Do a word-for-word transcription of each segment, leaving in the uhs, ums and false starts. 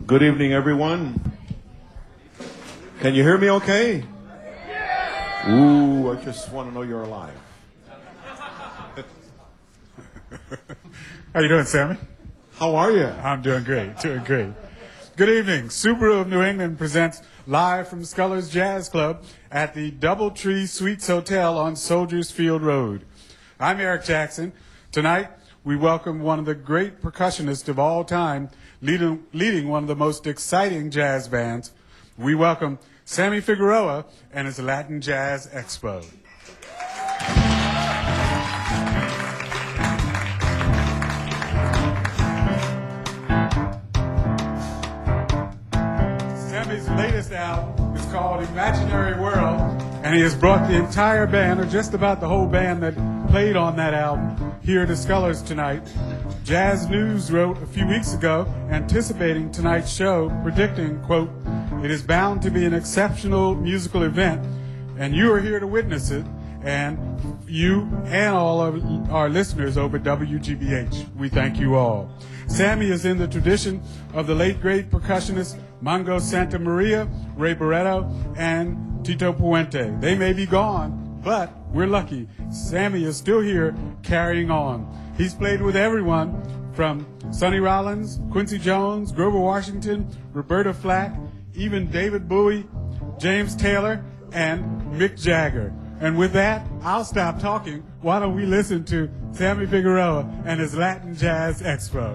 Good evening, everyone. Can you hear me okay? Ooh, I just want to know you're alive. How you doing, Sammy? How are you? I'm doing great, doing great. Good evening. Subaru of New England presents live from Scullers Jazz Club at the Doubletree Suites Hotel on Soldiers Field Road. I'm Eric Jackson. Tonight, we welcome one of the great percussionists of all time, leading, leading one of the most exciting jazz bands. We welcome Sammy Figueroa and his Latin Jazz Expo. Sammy's latest album is called Imaginary World, and he has brought the entire band, or just about the whole band that played on that album, here to Scullers tonight. Jazz News wrote a few weeks ago, anticipating tonight's show, predicting, quote, "It is bound to be an exceptional musical event, and you are here to witness it, and you and all of our listeners over W G B H. We thank you all." Sammy is in the tradition of the late great percussionist Mongo Santa Maria, Ray Barretto, and Tito Puente. They may be gone, but we're lucky. Sammy is still here carrying on. He's played with everyone from Sonny Rollins, Quincy Jones, Grover Washington, Roberta Flack, even David Bowie, James Taylor, and Mick Jagger. And with that, I'll stop talking. Why don't we listen to Sammy Figueroa and his Latin Jazz Expo.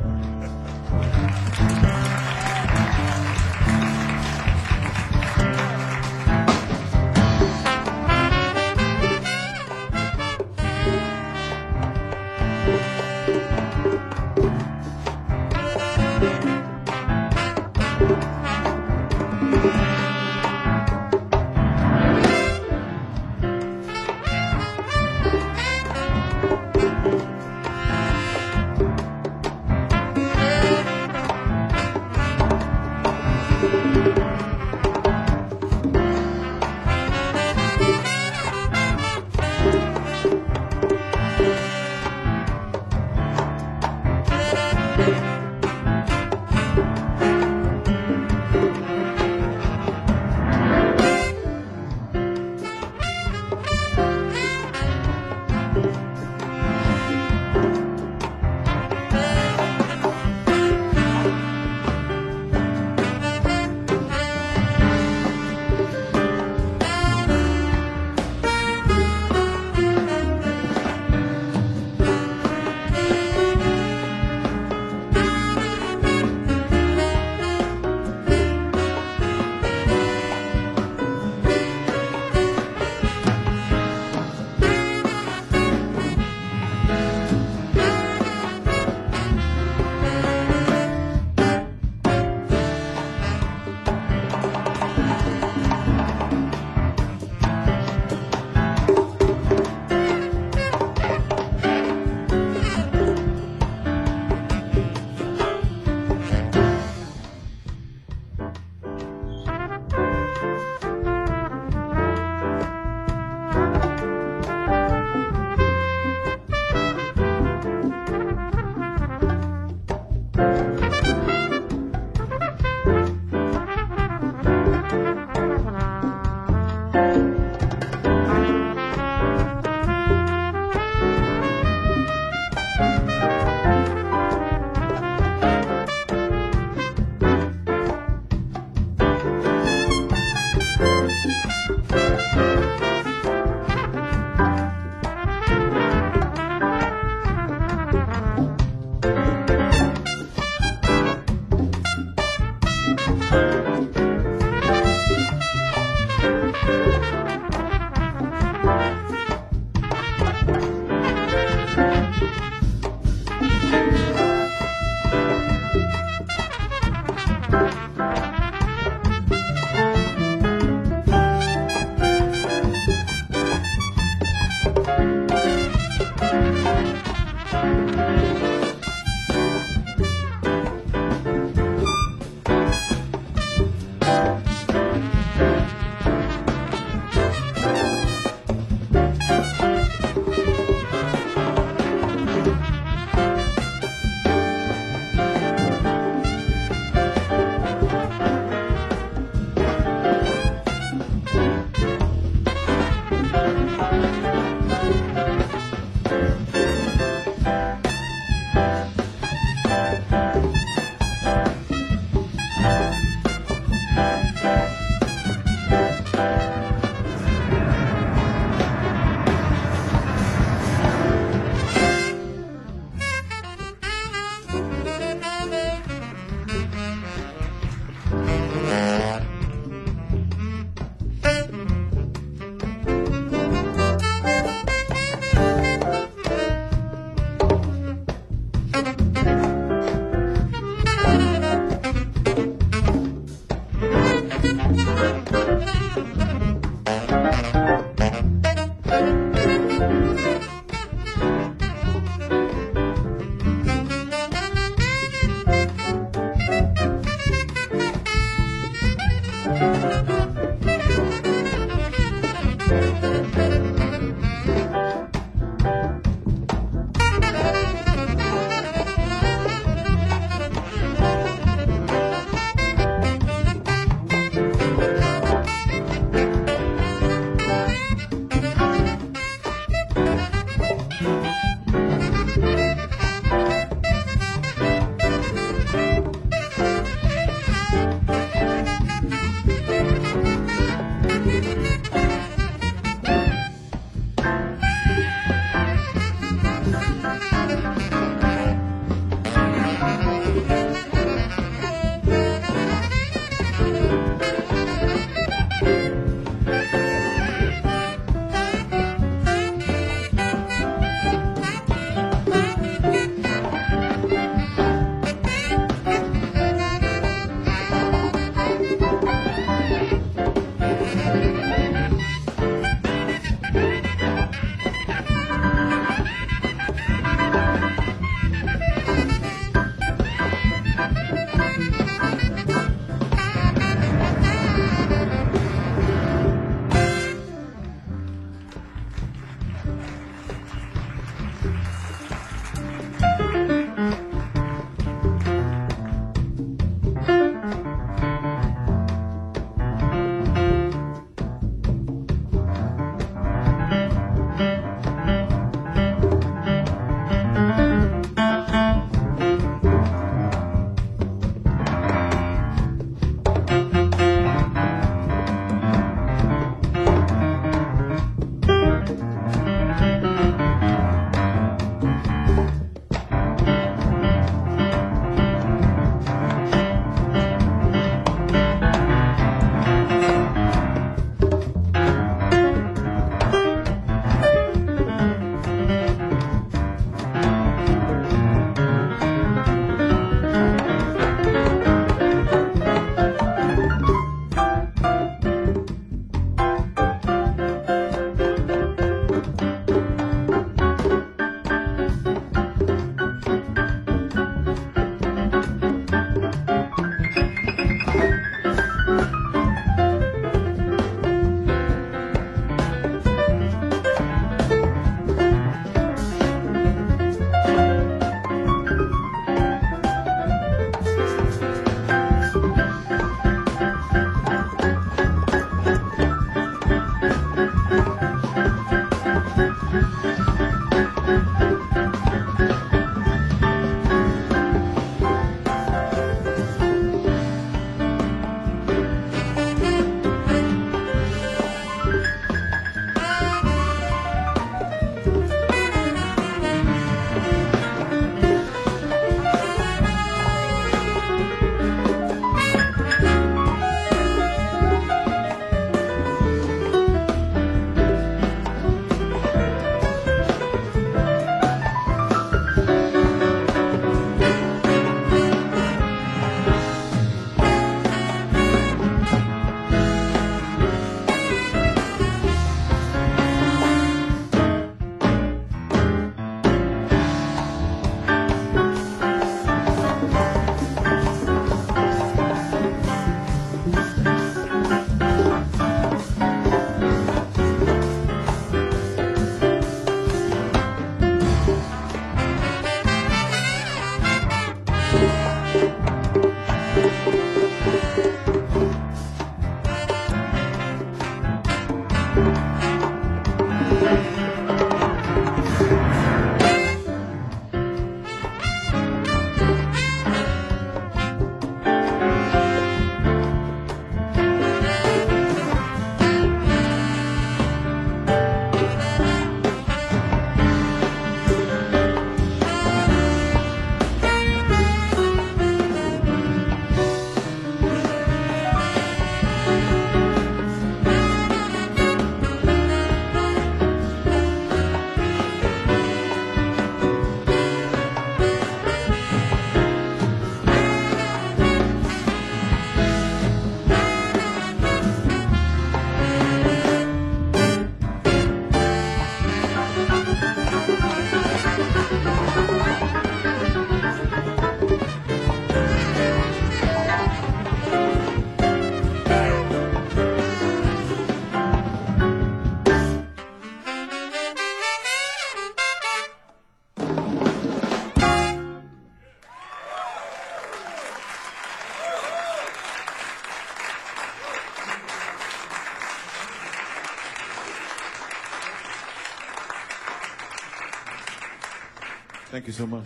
Thank you so much.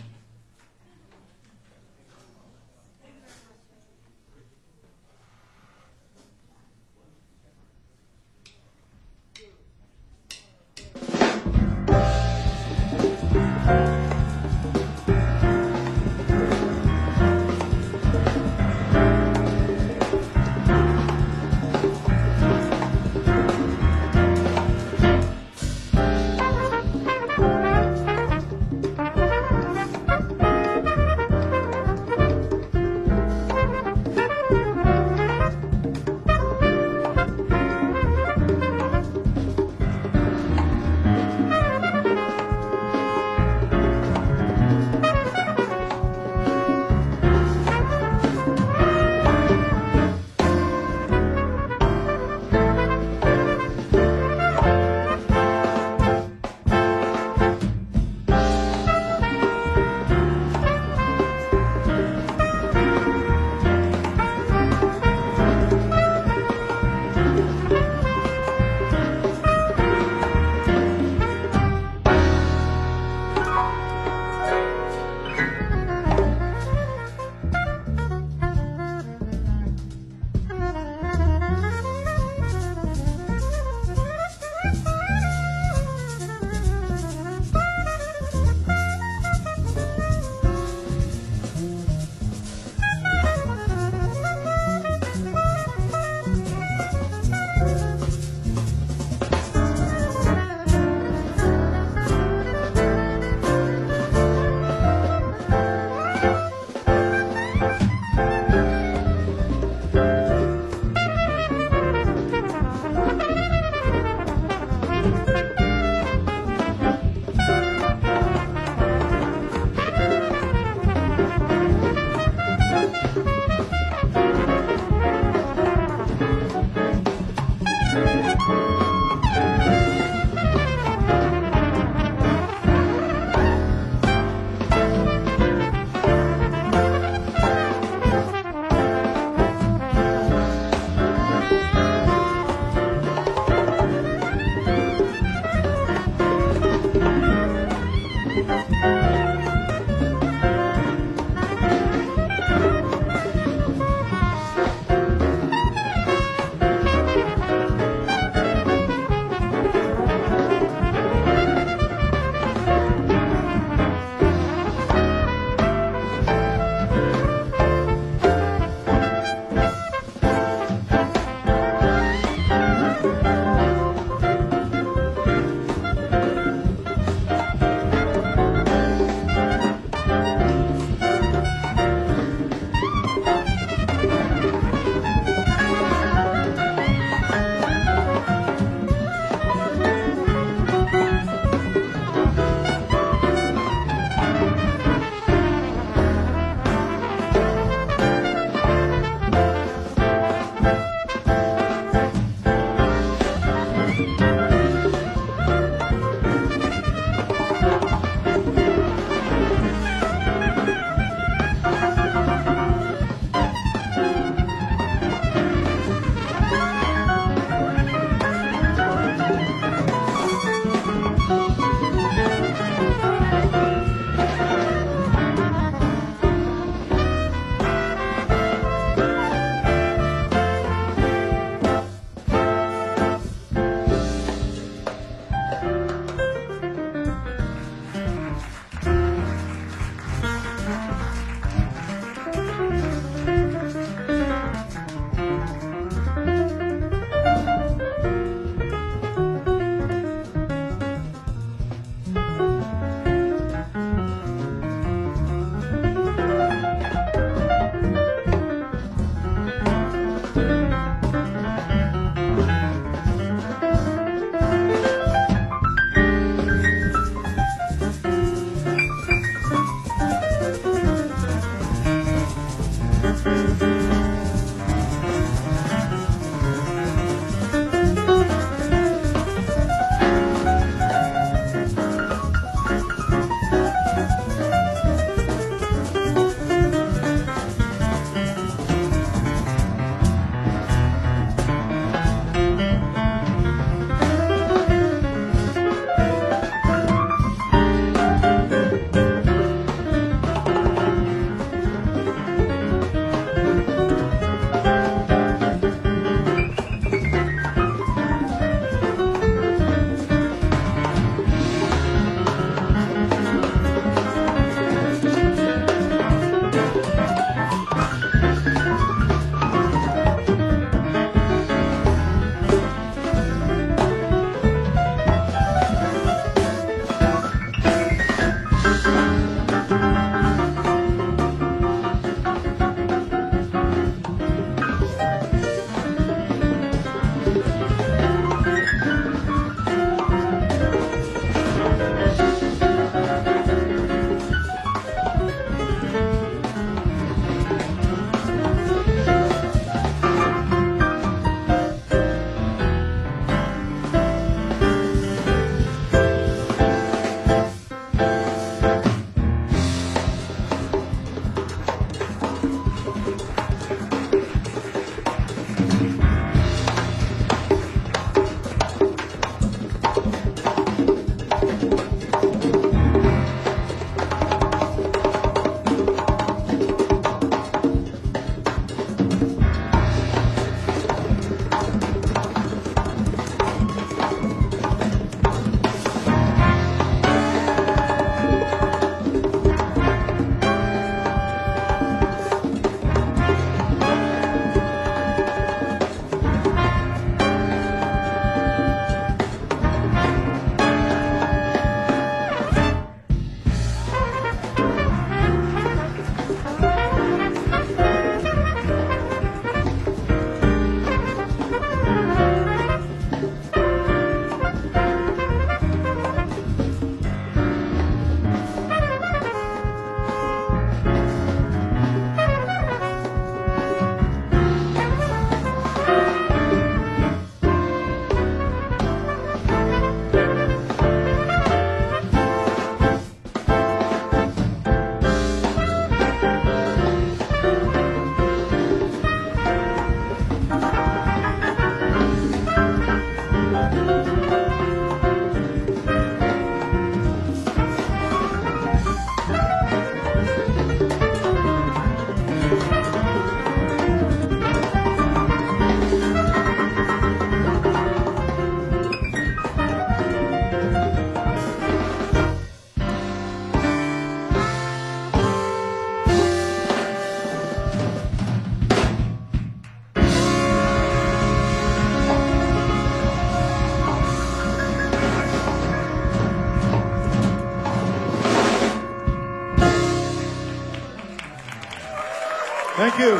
Thank you.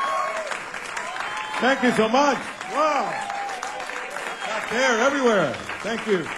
Thank you so much. Wow. Back there, everywhere. Thank you.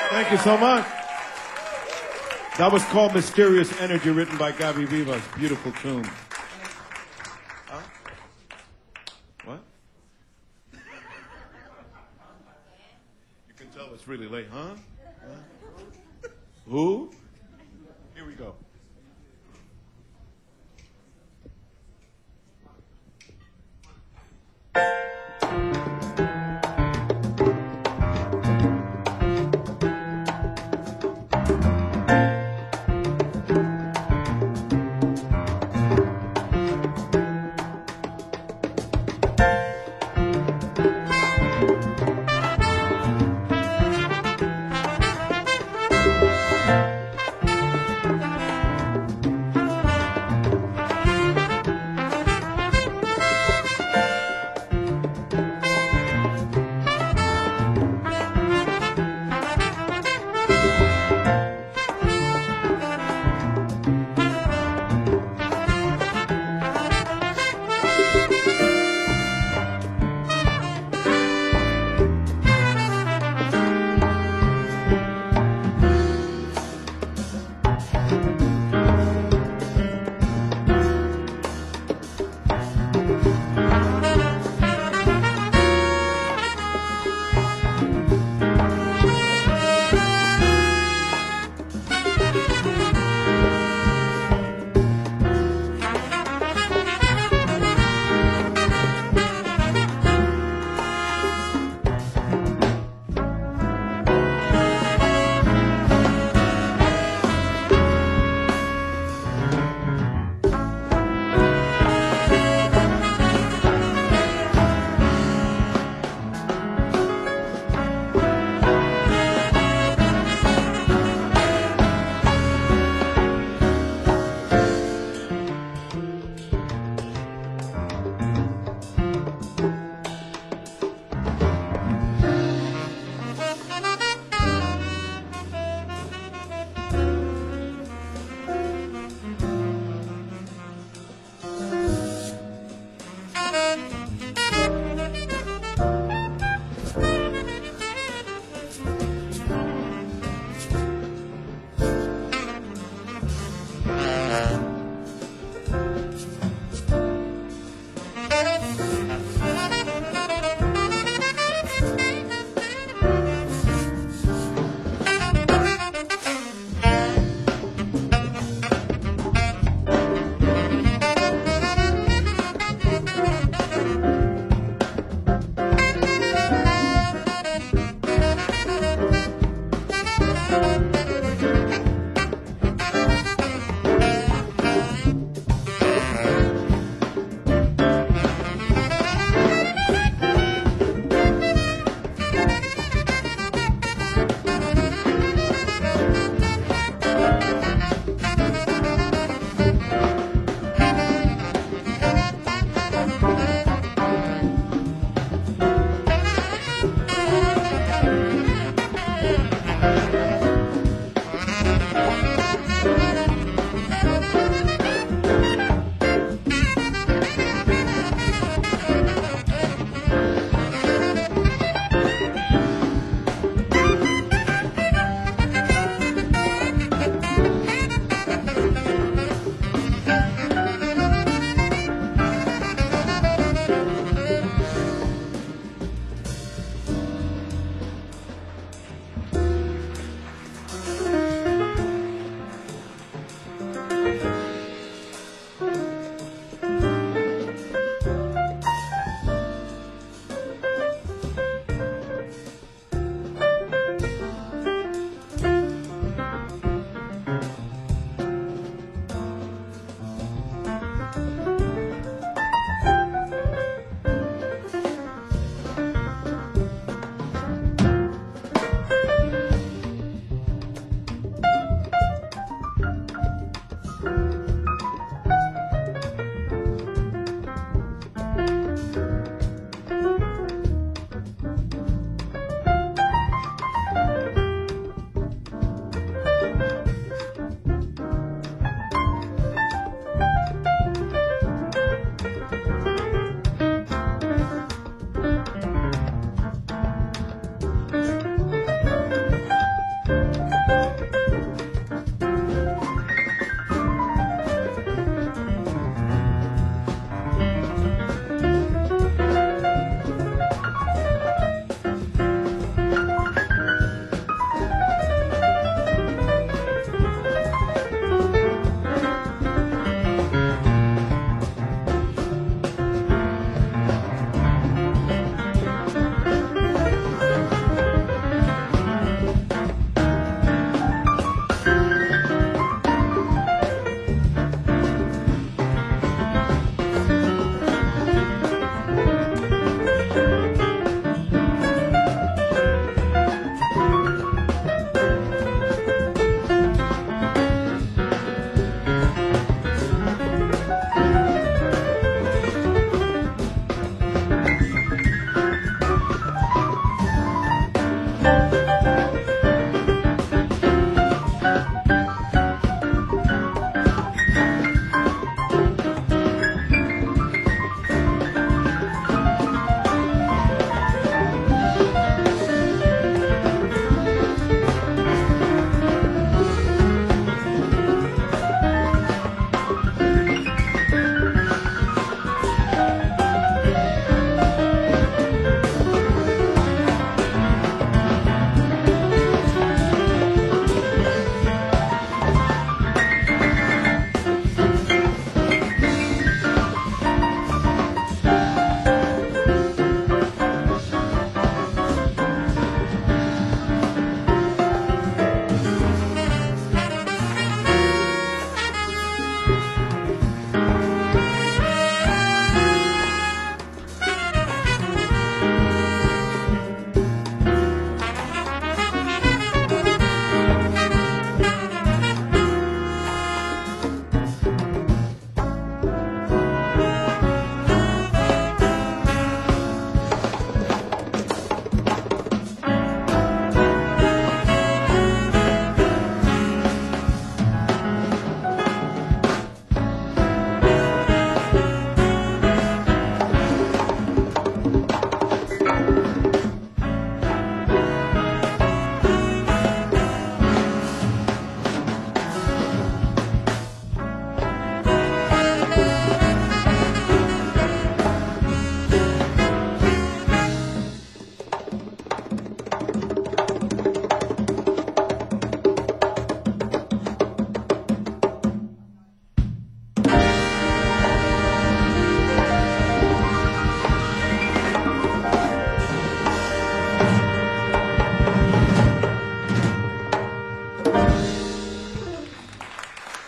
Thank you so much. That was called Mysterious Energy, written by Gabi Vivas. Beautiful tune. Huh? What? You can tell it's really late, huh? Huh? Who? Here we go.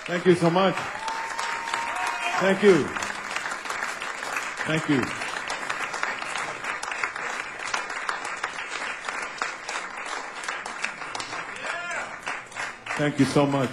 Thank you so much. Thank you. Thank you. Thank you so much.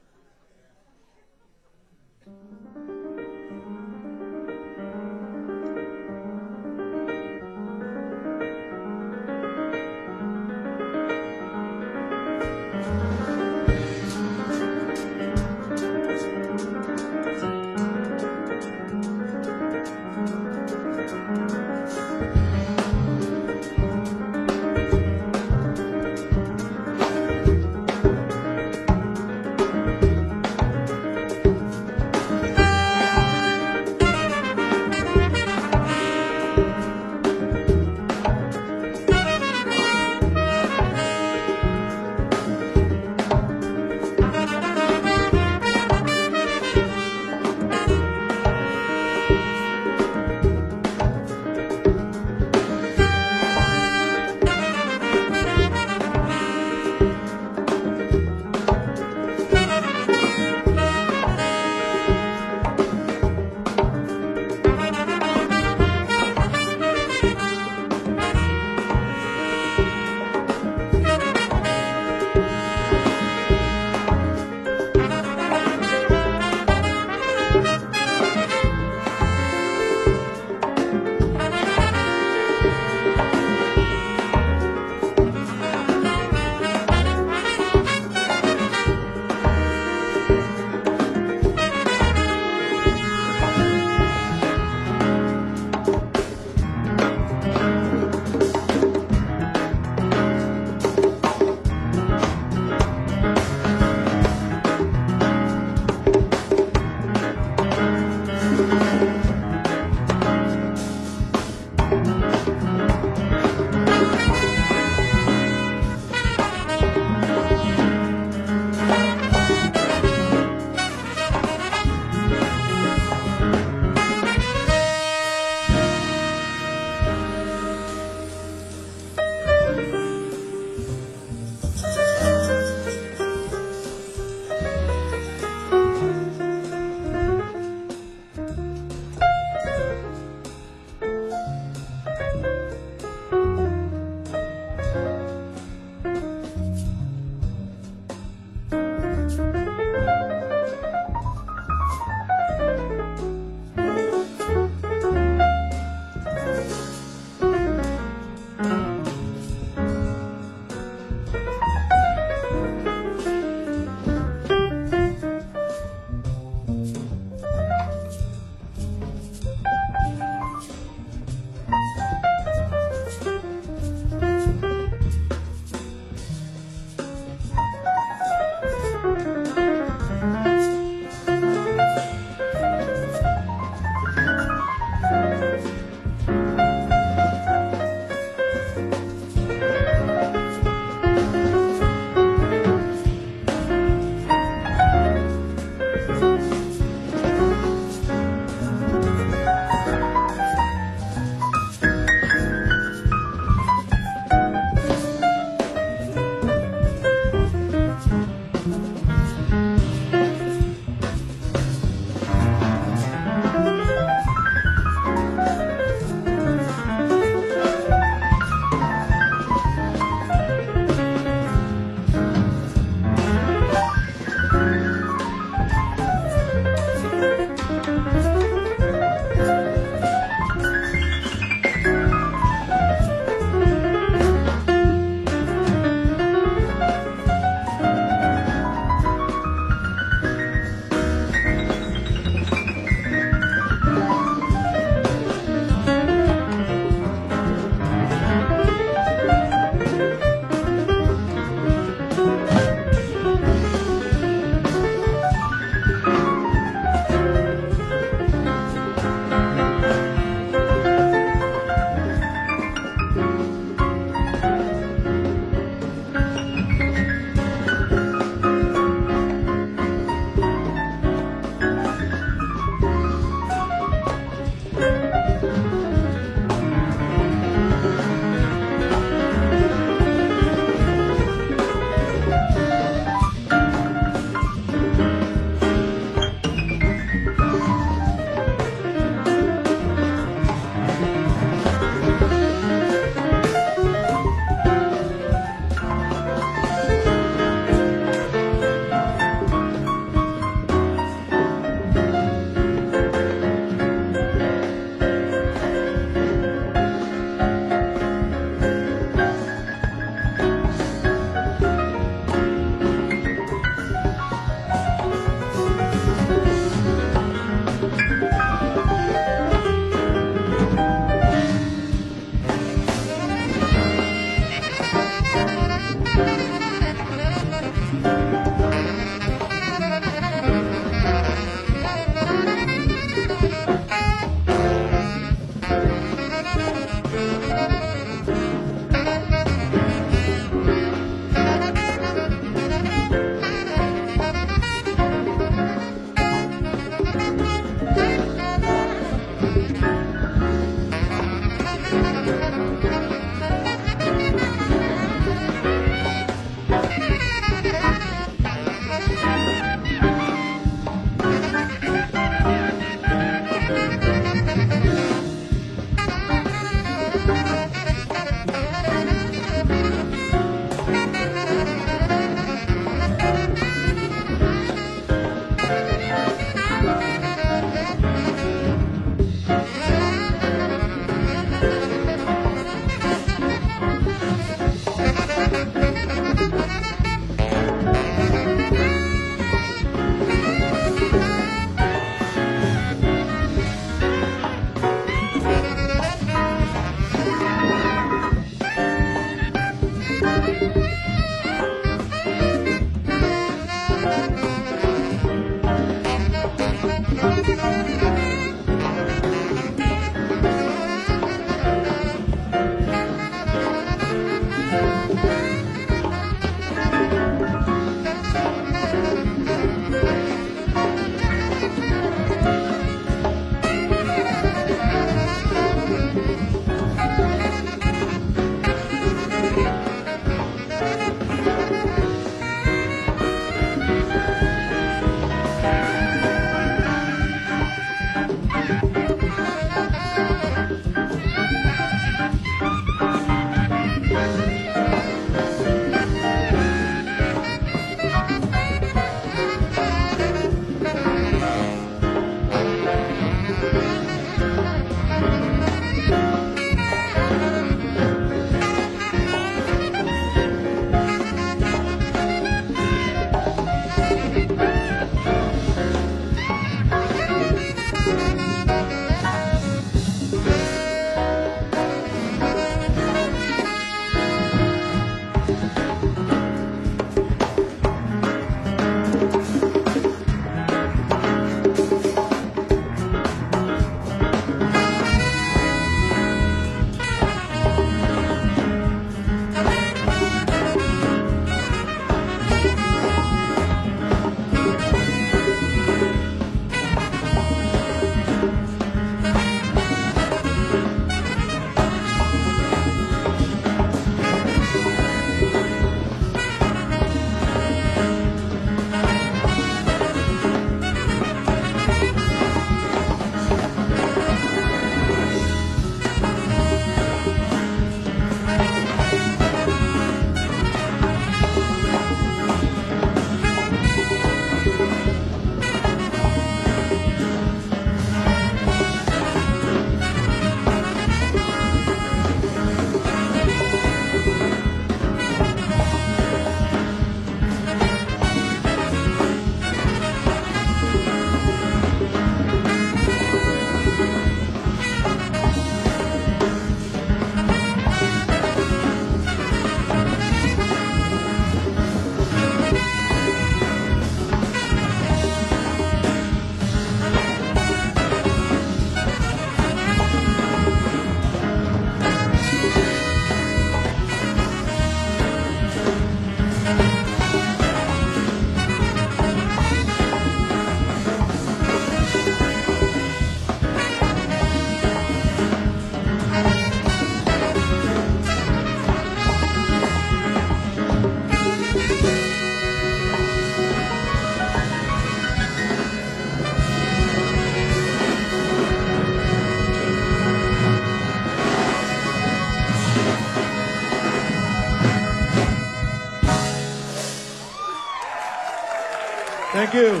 Thank you.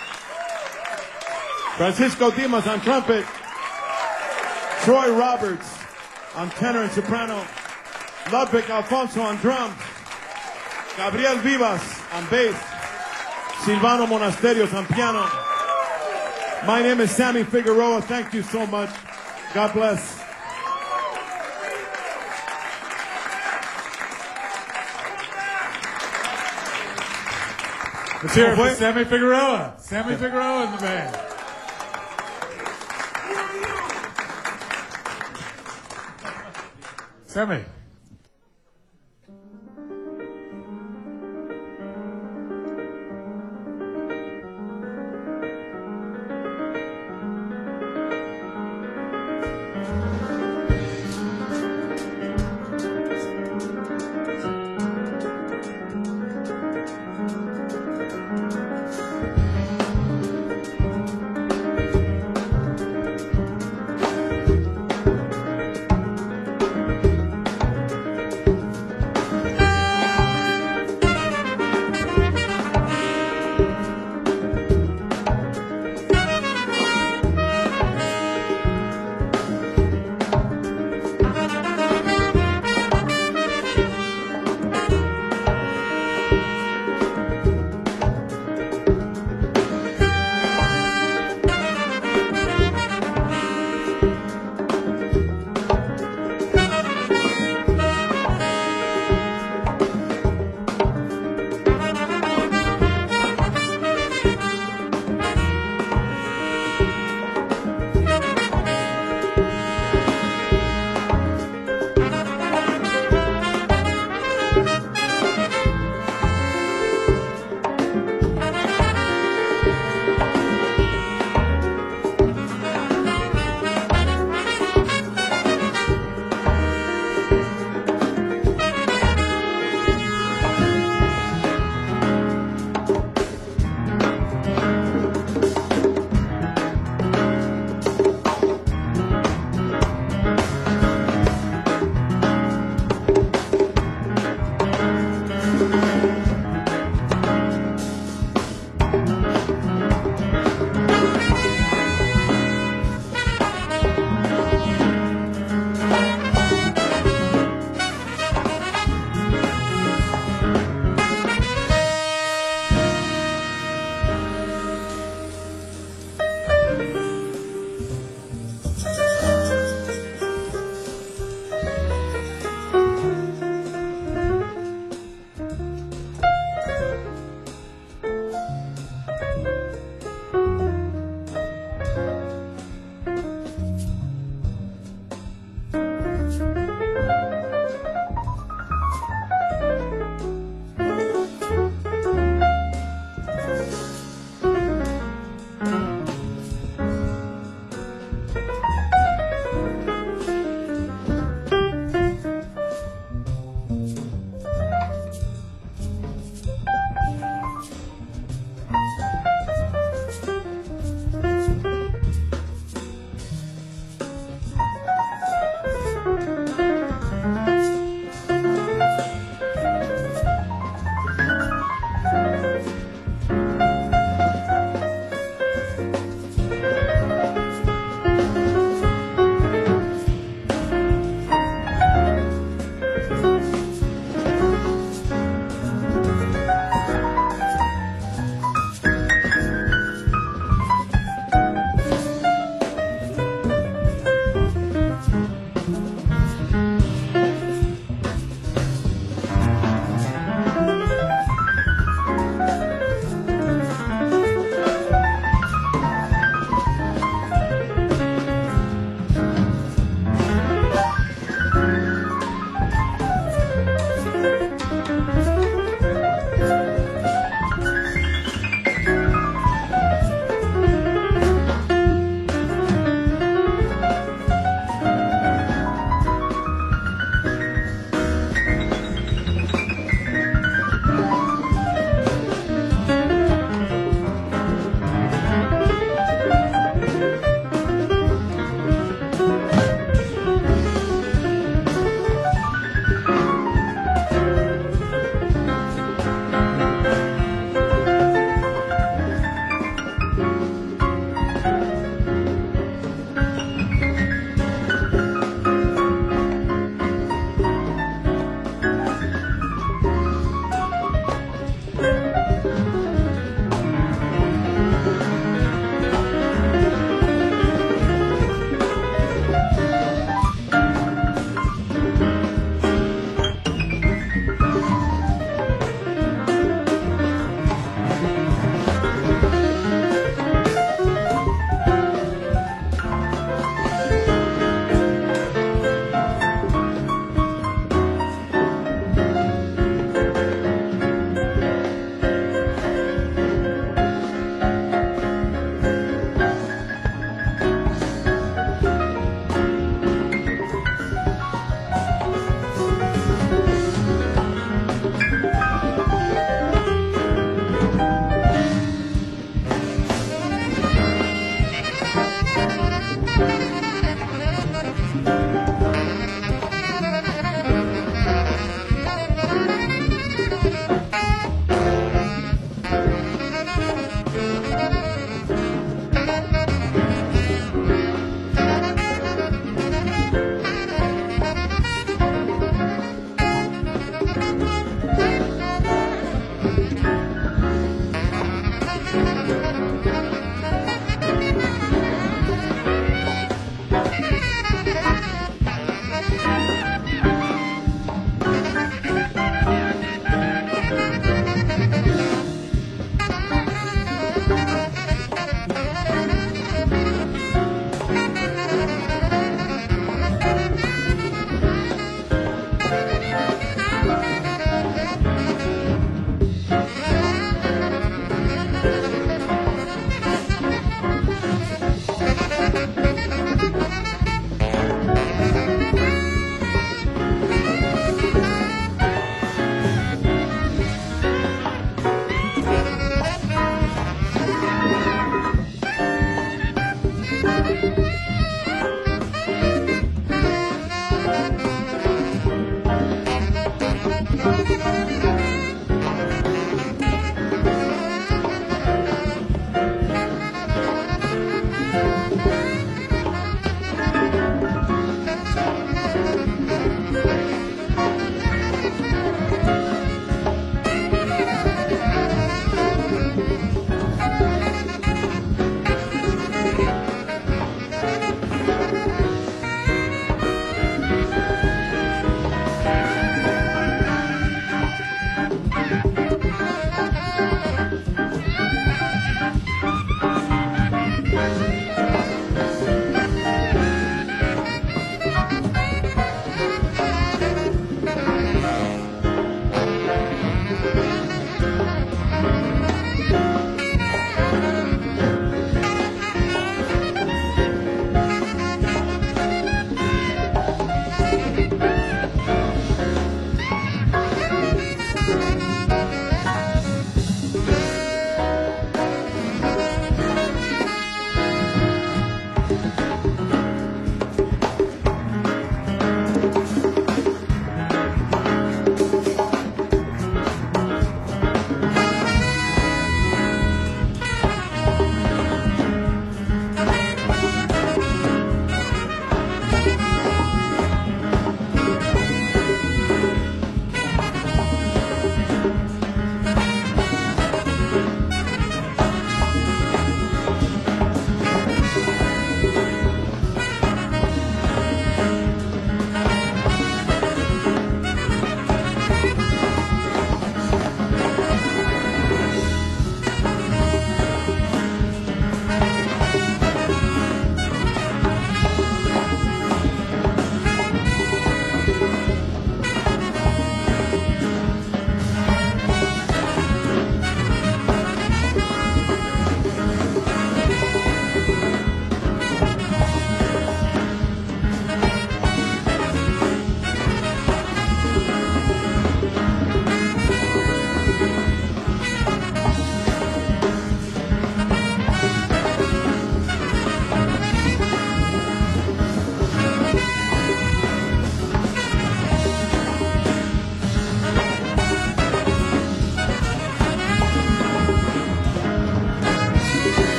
Francisco Dimas on trumpet. Troy Roberts on tenor and soprano. Ludwig Alfonso on drums. Gabriel Vivas on bass. Silvano Monasterios on piano. My name is Sammy Figueroa. Thank you so much. God bless. Let's hear it for Wait. Sammy Figueroa. Sammy Figueroa in the band. Sammy.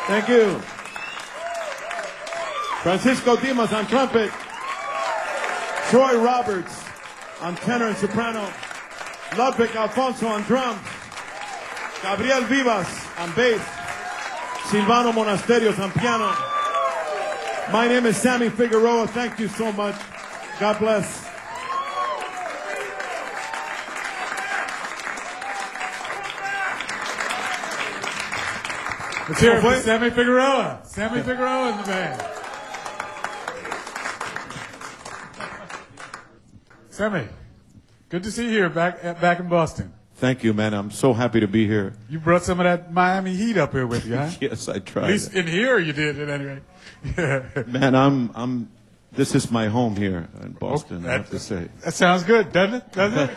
Thank you. Francisco Dimas on trumpet. Troy Roberts on tenor and soprano. Ludwig Alfonso on drums. Gabriel Vivas on bass. Silvano Monasterios on piano. My name is Sammy Figueroa. Thank you so much. God bless. Let's hear it for Sammy Figueroa. Sammy Figueroa in the band. Sammy, good to see you here back back in Boston. Thank you, man. I'm so happy to be here. You brought some of that Miami heat up here with you, huh? Yes, I tried. At least in here you did, at any rate. Yeah. Man, I'm, I'm, this is my home here in Boston, Oh, I have to say. That sounds good, doesn't it? Doesn't it?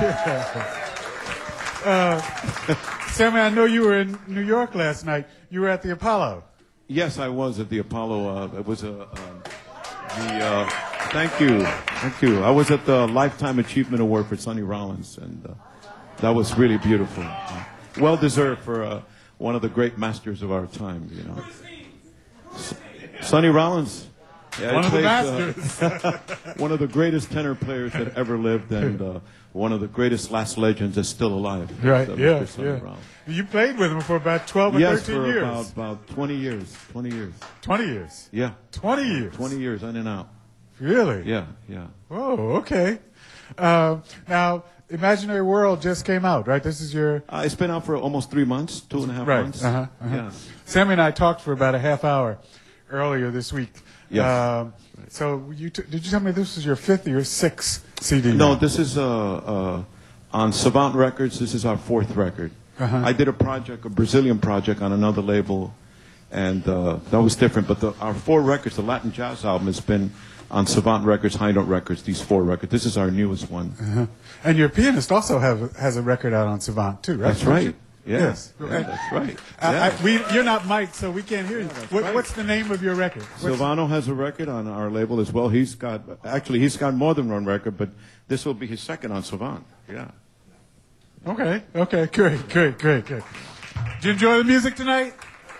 uh, Sammy, I know you were in New York last night. You were at the Apollo. Yes, I was at the Apollo. Uh, it was a, uh, the, uh, thank you, thank you. I was at the Lifetime Achievement Award for Sonny Rollins, and uh, that was really beautiful. Uh, well deserved for uh, one of the great masters of our time, you know. S- Sonny Rollins. Yeah, one of the plays, masters. Uh, one of the greatest tenor players that ever lived, and uh, one of the greatest last legends that's still alive. Right, uh, yeah, Mister Sonny yeah. Rollins. You played with him for about twelve or Yes, thirteen for years. about, about twenty years. twenty years. twenty years. Yeah. twenty years. twenty years, in and out. Really? Yeah, yeah. Oh, okay. Uh, now, Imaginary World just came out, right? This is your... Uh, it's been out for almost three months, two and a half Right. months. Uh-huh, uh-huh. Yeah. Sammy and I talked for about a half hour earlier this week. Yes. Um, so you t- did you tell me this was your fifth or your sixth C D? No, now? this is uh, uh, on Savant Records. This is our fourth record. Uh-huh. I did a project, a Brazilian project on another label, and uh, that was different. But the, our four records, the Latin Jazz album, has been on Savant Records, High Note Records, these four records. This is our newest one. Uh-huh. And your pianist also have, has a record out on Savant, too, right? That's Don't right. you? Yeah. Yes. Yeah, And- that's right. I, Yeah. I, we, you're not Mike, so we can't hear you. What, right. What's the name of your record? What's- Silvano has a record on our label as well. He's got, actually, he's got more than one record, but this will be his second on Savant. Yeah. Okay, okay, great, great, great, great. Did you enjoy the music tonight?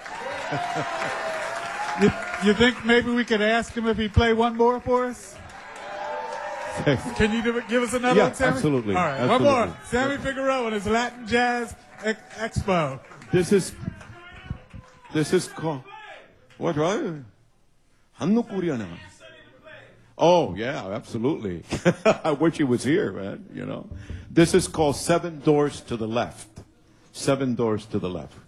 you, you think maybe we could ask him if he'd play one more for us? Can you do, give us another Yeah, one, Sammy? absolutely, All right, absolutely. one more. Sammy Figueroa and his Latin Jazz Ex- Expo. This is, this is called, what, right? 한누꾸리아나. Oh, yeah, absolutely. I wish he was here, man, you know. This is called Seven Doors to the Left. Seven Doors to the Left.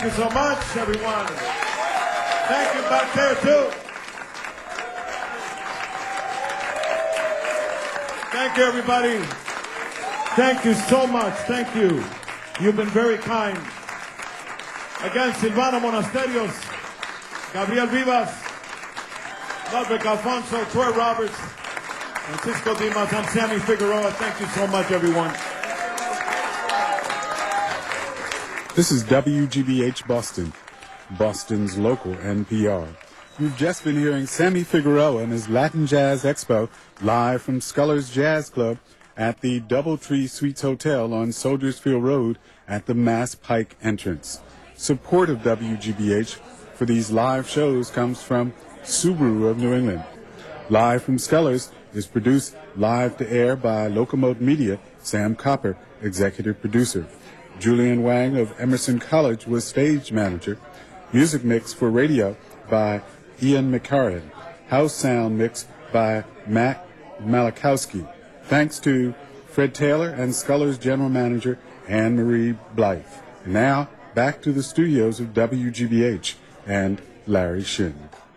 Thank you so much, everyone. Thank you back there, too. Thank you, everybody. Thank you so much. Thank you. You've been very kind. Again, Silvano Monasterios, Gabriel Vivas, Ludwig Alfonso, Troy Roberts, Francisco Dimas, and Sammy Figueroa. Thank you so much, everyone. This is W G B H Boston, Boston's local N P R. You've just been hearing Sammy Figueroa and his Latin Jazz Expo live from Scullers Jazz Club at the Doubletree Suites Hotel on Soldiers Field Road at the Mass Pike entrance. Support of W G B H for these live shows comes from Subaru of New England. Live from Scullers is produced live to air by Locomote Media, Sam Copper, executive producer. Julian Wang of Emerson College was stage manager. Music mix for radio by Ian McCarran. House sound mix by Matt Malakowski. Thanks to Fred Taylor and Scullers general manager Anne Marie Blythe. And now, back to the studios of W G B H and Larry Shin.